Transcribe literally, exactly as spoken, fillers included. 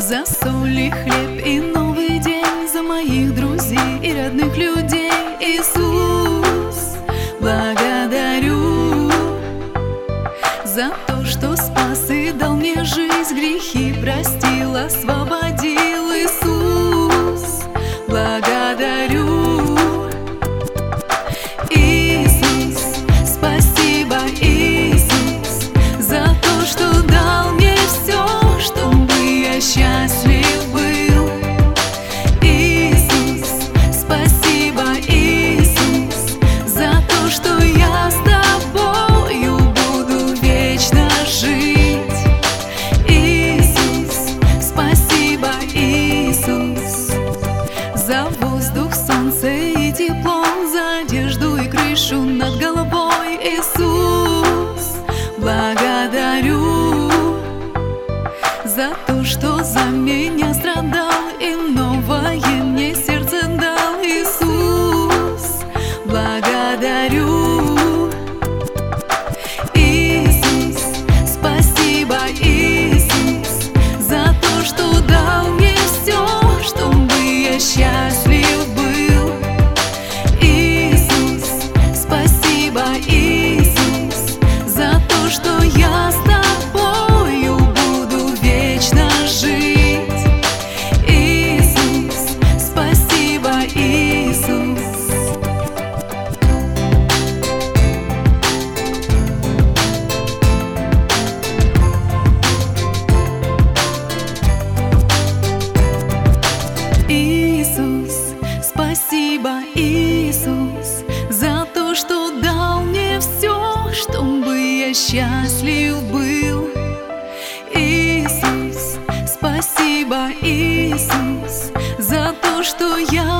За соль и хлеб и новый день, за моих друзей и родных людей. Иисус, благодарю за то, что спас и дал мне жизнь, грехи простил, освободил. Иисус, благодарю. Иисус, спасибо, Иисус, за то, что дал мне все, чтобы я счастлив был. Иисус, спасибо, Иисус, за то, что я с тобою буду вечно жить. Иисус, спасибо, Иисус, за воздух, солнце и тепло, за одежду и крышу над головой. Иисус, благодарю за то, что за меня страдал и новое мне сердце дал. Иисус, благодарю. Иисус, спасибо, Иисус, за то, что дал мне все, чтобы я счастлив был. Иисус, спасибо, Иисус, за то, что я с тобою буду вечно жить. Иисус, спасибо, Иисус. Иисус, спасибо, Иисус, за то, что дал мне все, чтобы я счастлив был. Иисус, спасибо, Иисус, за то, что я